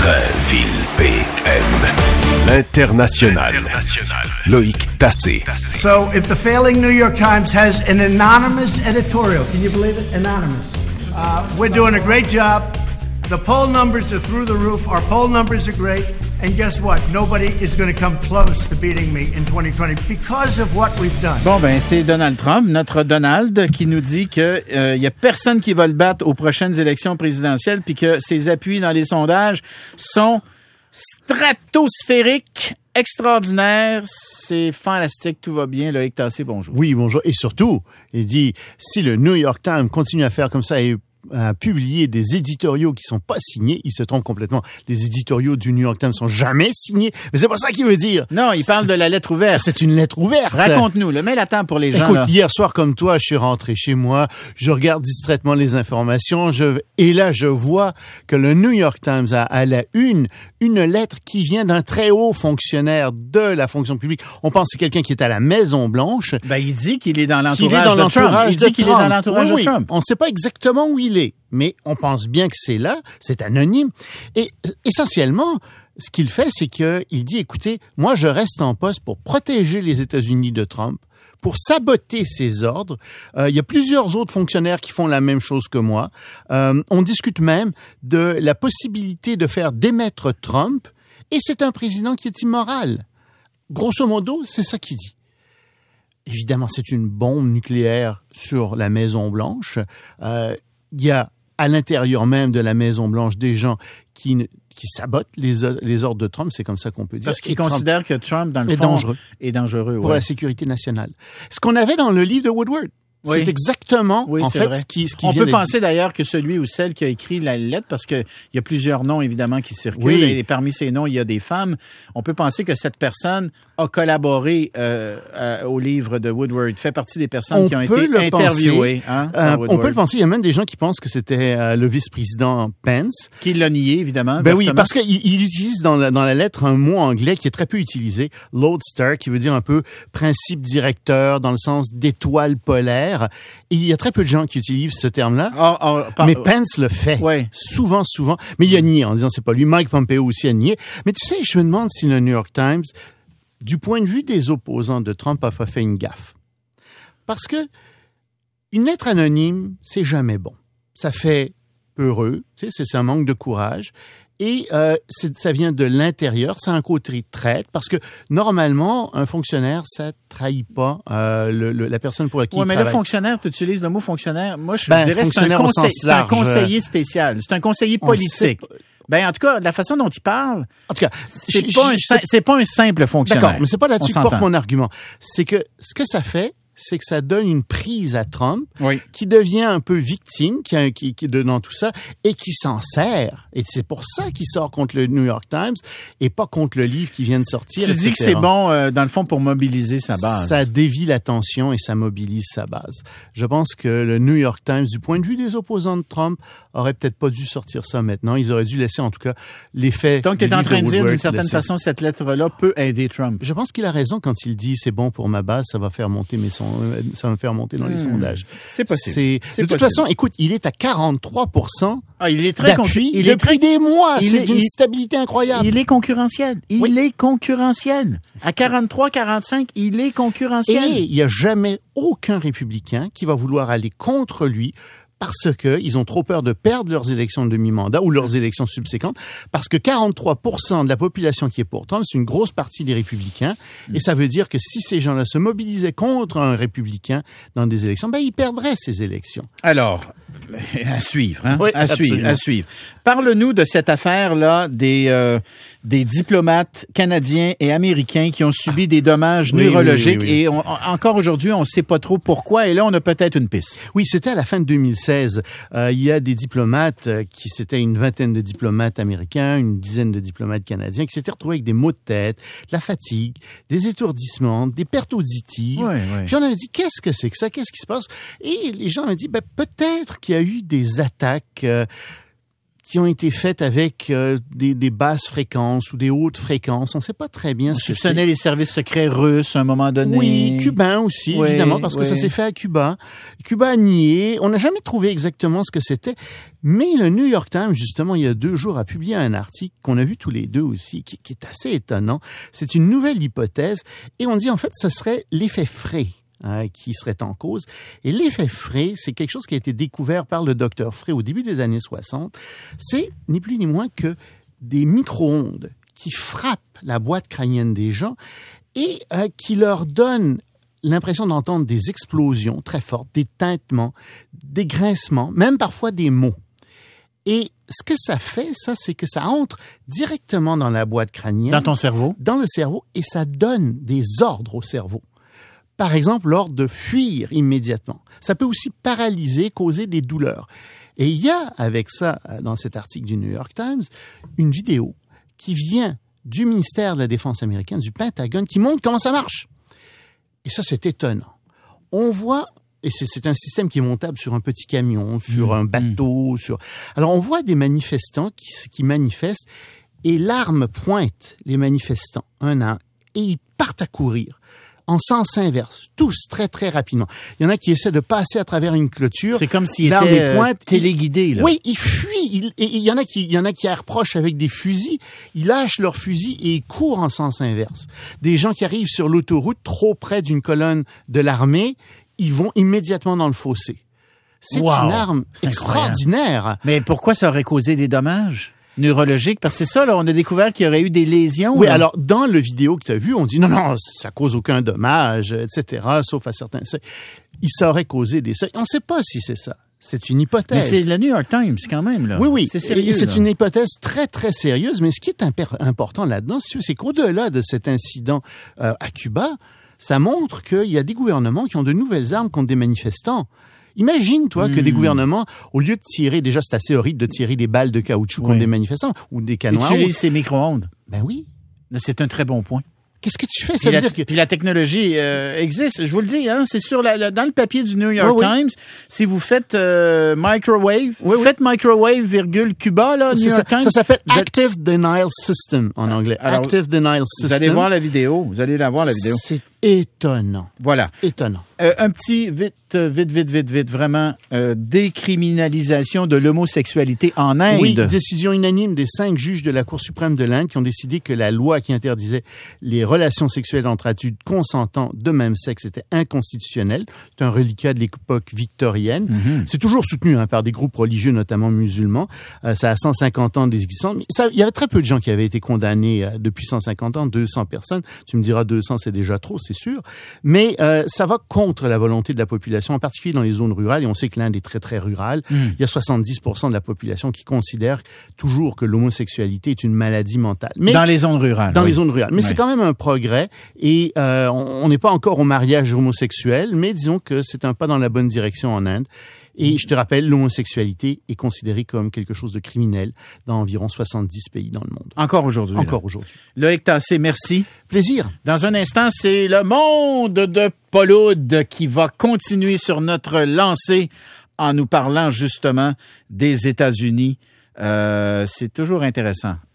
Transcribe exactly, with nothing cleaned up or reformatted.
Dreville P M. L'International. L'International. Loïc Tassé. So, if the failing New York Times has an anonymous editorial, can you believe it? Anonymous. Uh, we're doing a great job. The poll numbers are through the roof. Our poll numbers are great. And guess what? Nobody is going to come close to beating me in twenty twenty because of what we've done. Bon, ben, c'est Donald Trump, notre Donald, qui nous dit que euh, y a personne qui va le battre aux prochaines élections présidentielles puis que ses appuis dans les sondages sont stratosphériques, extraordinaires. C'est fantastique, tout va bien. Loïc Tassé, bonjour. Oui, bonjour. Et surtout, il dit, si le New York Times continue à faire comme ça et à publier des éditoriaux qui sont pas signés, il se trompe complètement. Les éditoriaux du New York Times sont jamais signés. Mais c'est pas ça qu'il veut dire. Non, il parle de la lettre ouverte. C'est une lettre ouverte. Raconte-nous, le mets la table pour les gens. Écoute, là. Hier soir, comme toi, je suis rentré chez moi, je regarde distraitement les informations, je, et là, je vois que le New York Times a à la une, une lettre qui vient d'un très haut fonctionnaire de la fonction publique. On pense que c'est quelqu'un qui est à la Maison-Blanche. Ben, il dit qu'il est dans l'entourage qu'il est dans de l'entourage Trump. Il de dit qu'il Trump. est dans l'entourage oui, de Trump. Oui. On ne sait pas exactement où il est, mais on pense bien que c'est là, c'est anonyme. Et essentiellement, ce qu'il fait, c'est qu'il dit, écoutez, moi, je reste en poste pour protéger les États-Unis de Trump, pour saboter ses ordres. Euh, il y a plusieurs autres fonctionnaires qui font la même chose que moi. Euh, on discute même de la possibilité de faire démettre Trump, et c'est un président qui est immoral. Grosso modo, c'est ça qu'il dit. Évidemment, c'est une bombe nucléaire sur la Maison-Blanche. Euh, il y a à l'intérieur même de la Maison-Blanche des gens qui, ne, qui sabotent les, les ordres de Trump, c'est comme ça qu'on peut dire. Parce qu'ils considèrent que Trump, dans le est fond, dangereux. est dangereux. Pour ouais. la sécurité nationale. Ce qu'on avait dans le livre de Woodward. Oui. C'est exactement, oui, en c'est fait, vrai. ce qui, ce qui On vient peut d'être penser dit. d'ailleurs que celui ou celle qui a écrit la lettre, parce que il y a plusieurs noms, évidemment, qui circulent, Oui. et parmi ces noms, il y a des femmes. On peut penser que cette personne a collaboré euh, euh, au livre de Woodward, fait partie des personnes on qui ont peut été le interviewées. penser, Hein, euh, par on peut le penser. Il y a même des gens qui pensent que c'était euh, le vice-président Pence. Qui l'a nié, évidemment. Ben oui, vertement. parce qu'il il utilise dans la, dans la lettre un mot anglais qui est très peu utilisé, lodestar, qui veut dire un peu principe directeur dans le sens d'étoile polaire. Et il y a très peu de gens qui utilisent ce terme-là. Oh, oh, par... Mais Pence le fait. Ouais. Souvent, souvent. Mais il a nié en disant c'est pas lui. Mike Pompeo aussi a nié. Mais tu sais, je me demande si le New York Times, du point de vue des opposants de Trump, a pas fait une gaffe. Parce que une lettre anonyme, c'est jamais bon. Ça fait peureux, tu sais, c'est, c'est un manque de courage. Et euh, c'est, ça vient de l'intérieur, c'est un côté traître, parce que normalement, un fonctionnaire, ça trahit pas euh, le, le, la personne pour laquelle ouais, il mais travaille. le fonctionnaire, tu utilises le mot fonctionnaire. Moi, je Ben, dirais que c'est un, fonctionnaire au conseil, sens c'est un large. conseiller spécial. C'est un conseiller On politique. sait- Ben, en tout cas, la façon dont il parle, En tout cas, c'est je- pas, un, je- sim- c'est pas un simple fonctionnaire. D'accord, mais c'est pas là-dessus On que porte s'entend. mon argument. C'est que ce que ça fait, c'est que ça donne une prise à Trump, Oui. qui devient un peu victime, qui, qui, qui dans tout ça, et qui s'en sert. Et c'est pour ça qu'il sort contre le New York Times et pas contre le livre qui vient de sortir. Tu dis que et cetera. c'est bon, euh, dans le fond, pour mobiliser sa base. Ça dévie l'attention et ça mobilise sa base. Je pense que le New York Times, du point de vue des opposants de Trump, aurait peut-être pas dû sortir ça maintenant. Ils auraient dû laisser, en tout cas, l'effet. Donc, tu du es en livre train de dire, Woodward d'une certaine laisser. façon, cette lettre-là peut aider Trump. Je pense qu'il a raison quand il dit c'est bon pour ma base, ça va faire monter mes son... ça va me faire monter dans les Hmm. sondages. C'est possible. C'est... C'est De toute possible. façon, écoute, il est à quarante-trois pour cent Ah, il est très d'appui con- il est depuis très- des mois. il C'est est- d'une il- stabilité incroyable. Il est concurrentiel. Il Oui. est concurrentiel. À quarante-trois quarante-cinq, il est concurrentiel. Et il n'y a jamais aucun républicain qui va vouloir aller contre lui parce que ils ont trop peur de perdre leurs élections de demi-mandat ou leurs élections subséquentes, parce que quarante-trois pour cent de la population qui est pour Trump, c'est une grosse partie des républicains, et ça veut dire que si ces gens-là se mobilisaient contre un républicain dans des élections, ben ils perdraient ces élections. Alors, à suivre, hein? Oui, à suivre, absolument. à suivre. Parle-nous de cette affaire-là des euh, des diplomates canadiens et américains qui ont subi des dommages Oui, neurologiques oui, oui, oui. et on, on- encore aujourd'hui, on ne sait pas trop pourquoi. Et là, on a peut-être une piste. Oui, c'était à la fin de deux mille seize. Euh, il y a des diplomates, euh, qui c'était une vingtaine de diplomates américains, une dizaine de diplomates canadiens, qui s'étaient retrouvés avec des maux de tête, de la fatigue, des étourdissements, des pertes auditives. Ouais, ouais. Puis on avait dit, qu'est-ce que c'est que ça? Qu'est-ce qui se passe? Et les gens avaient dit, ben, peut-être qu'il y a eu des attaques euh, qui ont été faites avec euh, des, des basses fréquences ou des hautes fréquences. On ne sait pas très bien On ce que c'est. soupçonnait les services secrets russes à un moment donné. Oui, cubains aussi, oui, évidemment, parce que oui. ça s'est fait à Cuba. Cuba a nié. On n'a jamais trouvé exactement ce que c'était. Mais le New York Times, justement, il y a deux jours, a publié un article qu'on a vu tous les deux aussi, qui, qui est assez étonnant. C'est une nouvelle hypothèse. Et on dit, en fait, ce serait l'effet Frey. Hein, qui serait en cause. Et l'effet Frey, c'est quelque chose qui a été découvert par le docteur Frey au début des années soixante. C'est ni plus ni moins que des micro-ondes qui frappent la boîte crânienne des gens et euh, qui leur donnent l'impression d'entendre des explosions très fortes, des tintements, des grincements, même parfois des mots. Et ce que ça fait, ça, c'est que ça entre directement dans la boîte crânienne. Dans ton cerveau. Dans le cerveau, et ça donne des ordres au cerveau. Par exemple, l'ordre de fuir immédiatement. Ça peut aussi paralyser, causer des douleurs. Et il y a, avec ça, dans cet article du New York Times, une vidéo qui vient du ministère de la Défense américaine, du Pentagone, qui montre comment ça marche. Et ça, c'est étonnant. On voit, et c'est, c'est un système qui est montable sur un petit camion, sur mmh. un bateau, mmh. sur... Alors, on voit des manifestants qui, qui manifestent, et l'arme pointe les manifestants, un à un, et ils partent à courir. En sens inverse, tous très très rapidement. Il y en a qui essaient de passer à travers une clôture. C'est comme s'ils étaient euh, téléguidés. Là. Oui, ils fuient. Il, et il y en a qui, il y en a qui approchent avec des fusils. Ils lâchent leurs fusils et ils courent en sens inverse. Des gens qui arrivent sur l'autoroute trop près d'une colonne de l'armée, ils vont immédiatement dans le fossé. C'est wow, une arme c'est extraordinaire. Incroyable. Mais pourquoi ça aurait causé des dommages neurologiques? Parce que c'est ça, là, on a découvert qu'il y aurait eu des lésions. Oui, là. Alors, dans le vidéo que tu as vu, on dit non, non, ça cause aucun dommage, et cetera, sauf à certains seuils. Il ça aurait causé des seuils. On ne sait pas si c'est ça. C'est une hypothèse. Mais c'est le New York Times, quand même, là. Oui, oui. C'est sérieux. Et c'est là. une hypothèse très, très sérieuse. Mais ce qui est imper- important là-dedans, c'est qu'au-delà de cet incident euh, à Cuba, ça montre qu'il y a des gouvernements qui ont de nouvelles armes contre des manifestants. Imagine, toi, mmh. que des gouvernements, au lieu de tirer, déjà c'est assez horrible de tirer des balles de caoutchouc oui. contre des manifestants ou des canons. Utilise ces micro-ondes. Ben oui. C'est un très bon point. Qu'est-ce que tu fais? Ça puis, veut la, dire que... puis la technologie euh, existe. Je vous le dis, hein, c'est sur la, la, dans le papier du New York oui, Times. Oui. Si vous faites euh, microwave, oui, faites oui. microwave virgule Cuba là, New York ça, Times. Ça s'appelle Active Denial System en anglais. Alors, Active Denial System. Vous allez voir la vidéo. Vous allez la voir la vidéo. C'est étonnant. Voilà. Étonnant. Euh, un petit vite, vite, vite, vite, vite, vraiment euh, décriminalisation de l'homosexualité en Inde. Oui, décision unanime des cinq juges de la Cour suprême de l'Inde qui ont décidé que la loi qui interdisait les relations sexuelles entre adultes consentants de même sexe était inconstitutionnelle. C'est un reliquat de l'époque victorienne. Mm-hmm. C'est toujours soutenu hein, par des groupes religieux, notamment musulmans. Euh, ça a cent cinquante ans d'existence. Mais ça, il y avait très peu de gens qui avaient été condamnés euh, depuis cent cinquante ans, deux cents personnes. Tu me diras deux cents, c'est déjà trop, c'est sûr. Mais euh, ça va contre la volonté de la population, en particulier dans les zones rurales. Et on sait que l'Inde est très, très rurale. Mm. Il y a soixante-dix pour cent de la population qui considère toujours que l'homosexualité est une maladie mentale. Mais, dans les zones rurales. Dans oui. les zones rurales. Mais oui. c'est quand même un progrès. Et euh, on n'est pas encore au mariage homosexuel, mais disons que c'est un pas dans la bonne direction en Inde. Et je te rappelle, l'homosexualité est considérée comme quelque chose de criminel dans environ soixante-dix pays dans le monde. Encore aujourd'hui. Encore là. aujourd'hui. Loïc Tassé, merci. Plaisir. Dans un instant, c'est le monde de Paul Oud qui va continuer sur notre lancée en nous parlant justement des États-Unis. Euh, c'est toujours intéressant.